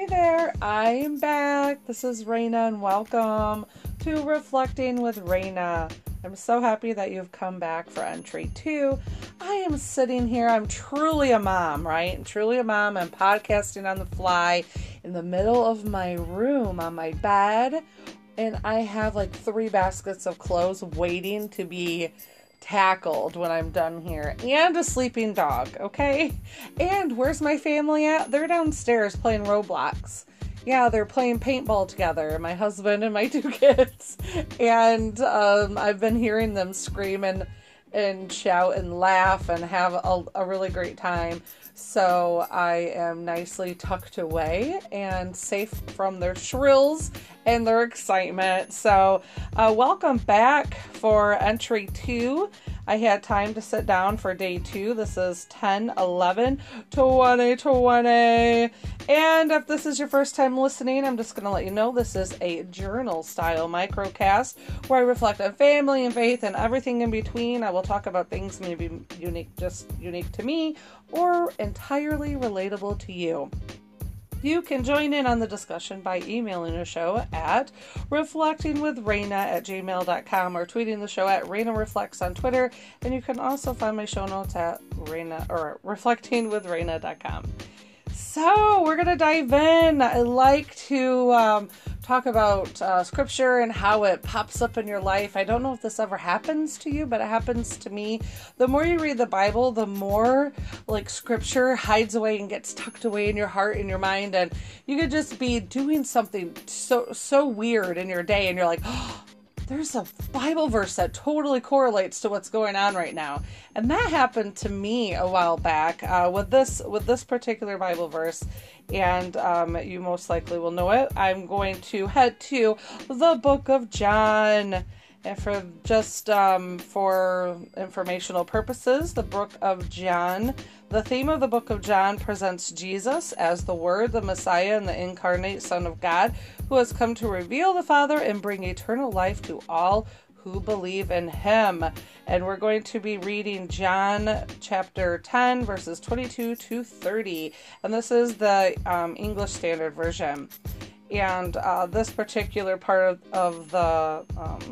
there, I am back. This is Raina and welcome to Reflecting with Raina. I'm so happy that you've come back for entry 2. I am sitting here, I'm truly a mom, right? I'm truly a mom. I'm podcasting on the fly in the middle of my room on my bed, and I have like 3 baskets of clothes waiting to be tackled when I'm done here, and a sleeping dog, okay? And where's my family at? They're downstairs playing Roblox. Yeah, they're playing paintball together, my husband and my 2 kids. And I've been hearing them scream and shout and laugh and have a really great time. So I am nicely tucked away and safe from their shrills and their excitement. So welcome back for entry 2. I had time to sit down for day 2. This is 10/11/2020. And if this is your first time listening, I'm just going to let you know this is a journal style microcast where I reflect on family and faith and everything in between. I will talk about things maybe unique to me or entirely relatable to you. You can join in on the discussion by emailing the show at reflectingwithraina@gmail.com or tweeting the show at Raina Reflects on Twitter. And you can also find my show notes at reflectingwithraina.com. So we're going to dive in. I like to talk about scripture and how it pops up in your life. I don't know if this ever happens to you, but it happens to me. The more you read the Bible, the more like scripture hides away and gets tucked away in your heart and your mind. And you could just be doing something so weird in your day and you're like, oh, there's a Bible verse that totally correlates to what's going on right now. And that happened to me a while back with this particular Bible verse. And you most likely will know it. I'm going to head to the book of John. And for just for informational purposes, the book of John, the theme of the book of John presents Jesus as the Word, the Messiah, and the incarnate Son of God, who has come to reveal the Father and bring eternal life to all who believe in him. And we're going to be reading John chapter 10, verses 22 to 30. And this is the English Standard Version. And this particular part of the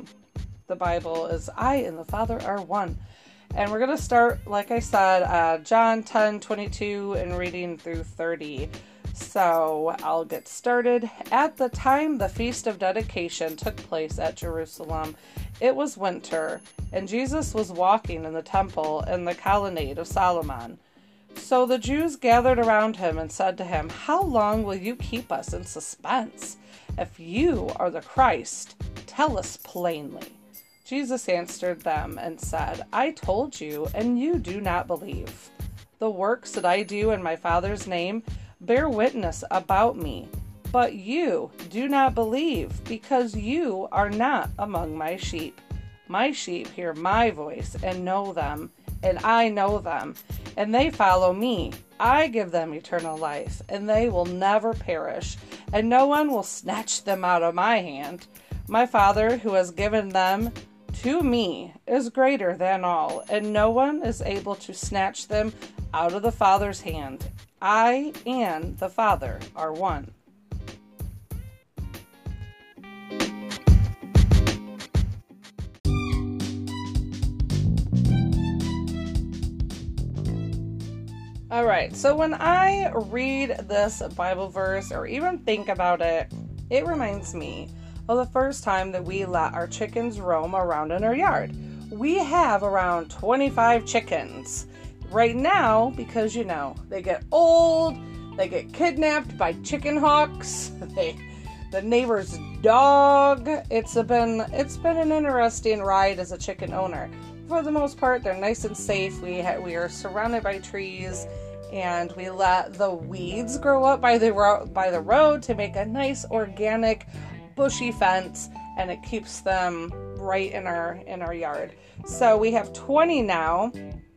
Bible is I and the Father are one. And we're going to start, like I said, John 10:22 and reading through 30. So I'll get started. At the time the Feast of Dedication took place at Jerusalem, it was winter, and Jesus was walking in the temple in the colonnade of Solomon. So the Jews gathered around him and said to him, "How long will you keep us in suspense? If you are the Christ, tell us plainly." Jesus answered them and said, "I told you, and you do not believe. The works that I do in my Father's name bear witness about me, but you do not believe, because you are not among my sheep. My sheep hear my voice and know them, and I know them, and they follow me. I give them eternal life, and they will never perish, and no one will snatch them out of my hand. My Father, who has given them to me, is greater than all, and no one is able to snatch them out of the Father's hand. I and the Father are one." All right, so when I read this Bible verse or even think about it, it reminds me of the first time that we let our chickens roam around in our yard. We have around 25 chickens right now because, you know, they get old, they get kidnapped by chicken hawks, the neighbor's dog. It's been an interesting ride as a chicken owner. For the most part, they're nice and safe. We are surrounded by trees, and we let the weeds grow up by the road to make a nice organic bushy fence, and it keeps them right in our yard. So we have 20 now,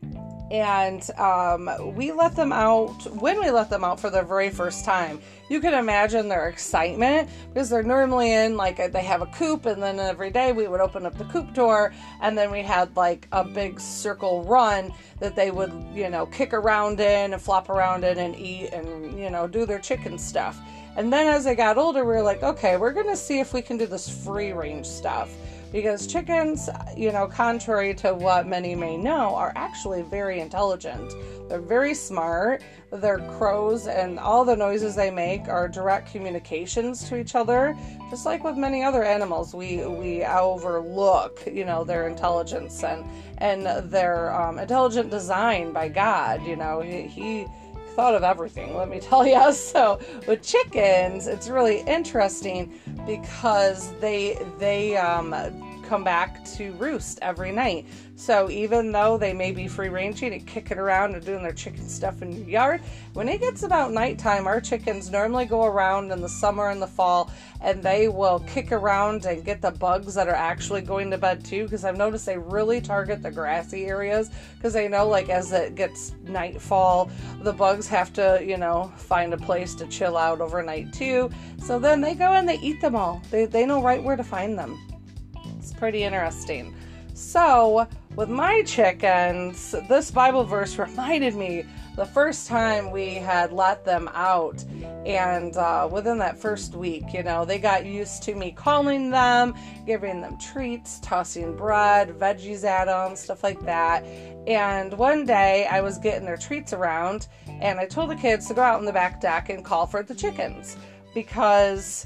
And we let them out, when we let them out for the very first time, you can imagine their excitement, because they're normally in, like, they have a coop, and then every day we would open up the coop door, and then we had like a big circle run that they would, kick around in and flop around in and eat and, do their chicken stuff. And then as they got older, we were like, okay, we're going to see if we can do this free range stuff. Because chickens, contrary to what many may know, are actually very intelligent. They're very smart. Their crows and all the noises they make are direct communications to each other. Just like with many other animals, we overlook, their intelligence and their intelligent design by God. He thought of everything, let me tell you. So with chickens, it's really interesting because they come back to roost every night. So even though they may be free ranging and kicking around and doing their chicken stuff in your yard, when it gets about nighttime, our chickens normally go around in the summer and the fall, and they will kick around and get the bugs that are actually going to bed too, because I've noticed they really target the grassy areas, because they know, like, as it gets nightfall, the bugs have to, find a place to chill out overnight too. So then they go and they eat them all. They know right where to find them. It's pretty interesting. So with my chickens, this Bible verse reminded me the first time we had let them out, and within that first week, they got used to me calling them, giving them treats, tossing bread, veggies at them, stuff like that. And one day I was getting their treats around, and I told the kids to go out on the back deck and call for the chickens, because,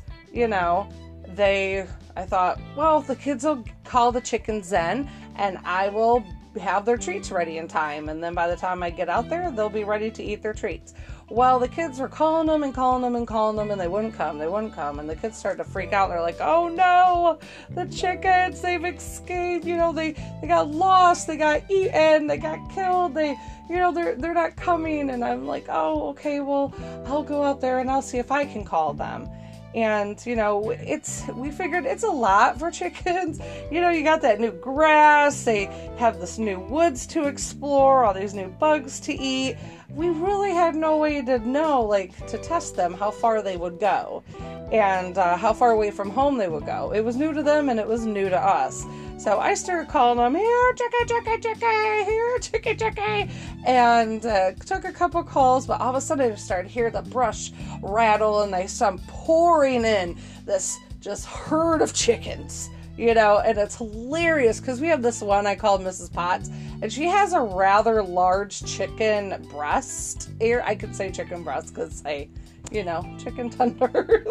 I thought, well, the kids will call the chickens then, and I will have their treats ready in time. And then by the time I get out there, they'll be ready to eat their treats. Well, the kids were calling them and calling them and calling them, and they wouldn't come. And the kids started to freak out. They're like, oh no, the chickens, they've escaped. They got lost. They got eaten. They got killed. They're not coming. And I'm like, oh, okay, well, I'll go out there and I'll see if I can call them. And, we figured it's a lot for chickens. You got that new grass, they have this new woods to explore, all these new bugs to eat. We really had no way to know, to test them, how far they would go and how far away from home they would go. It was new to them and it was new to us. So I started calling them, here, chicky, here, chicky. And took a couple calls, but all of a sudden I just started to hear the brush rattle, and they started pouring in this just herd of chickens, and it's hilarious because we have this one I call Mrs. Potts, and she has a rather large chicken breast. I could say chicken breast because chicken tenders.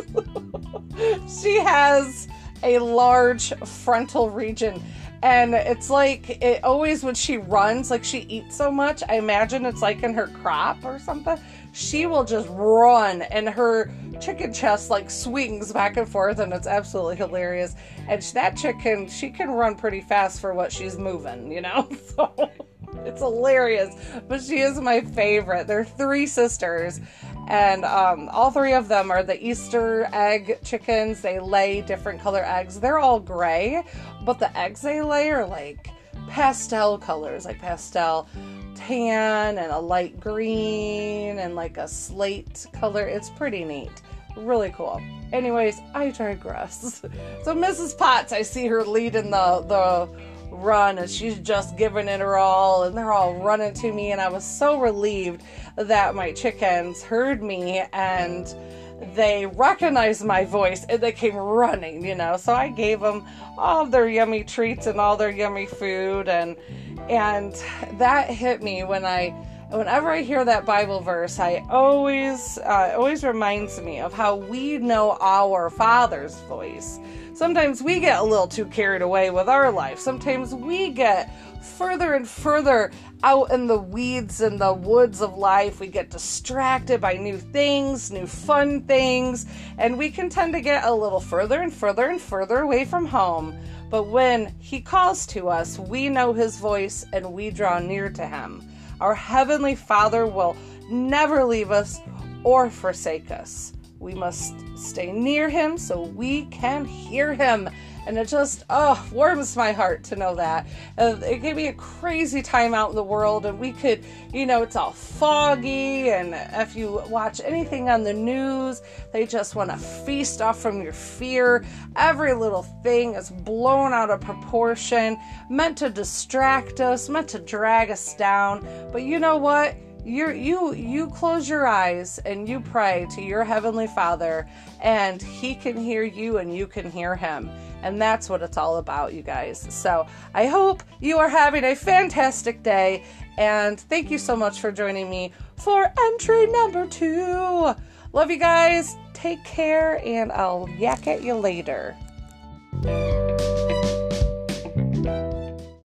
She has a large frontal region, and it's like it always, when she runs, like she eats so much, I imagine it's like in her crop or something, she will just run and her chicken chest swings back and forth, and it's absolutely hilarious. And that chicken, she can run pretty fast for what she's moving, so it's hilarious. But she is my favorite. They're 3 sisters, and all 3 of them are the Easter egg chickens. They lay different color eggs. They're all gray, but the eggs they lay are pastel colors, like pastel tan and a light green and a slate color. It's pretty neat. Really cool. Anyways, I digress. So Mrs. Potts, I see her leading the run, and she's just giving it her all, and they're all running to me, and I was so relieved that my chickens heard me and they recognized my voice and they came running, so I gave them all their yummy treats and all their yummy food, and that hit me whenever I hear that Bible verse. It always reminds me of how we know our Father's voice. Sometimes we get a little too carried away with our life. Sometimes we get further and further out in the weeds and the woods of life. We get distracted by new things, new fun things, and we can tend to get a little further and further and further away from home. But when He calls to us, we know His voice and we draw near to Him. Our Heavenly Father will never leave us or forsake us. We must stay near Him so we can hear Him And it just, warms my heart to know that. It can be a crazy time out in the world, and we could, it's all foggy, and if you watch anything on the news, they just want to feast off from your fear. Every little thing is blown out of proportion, meant to distract us, meant to drag us down. But you know what? You close your eyes and you pray to your Heavenly Father, and He can hear you and you can hear Him. And that's what it's all about, you guys. So I hope you are having a fantastic day, and thank you so much for joining me for entry number 2. Love you guys. Take care, and I'll yak at you later.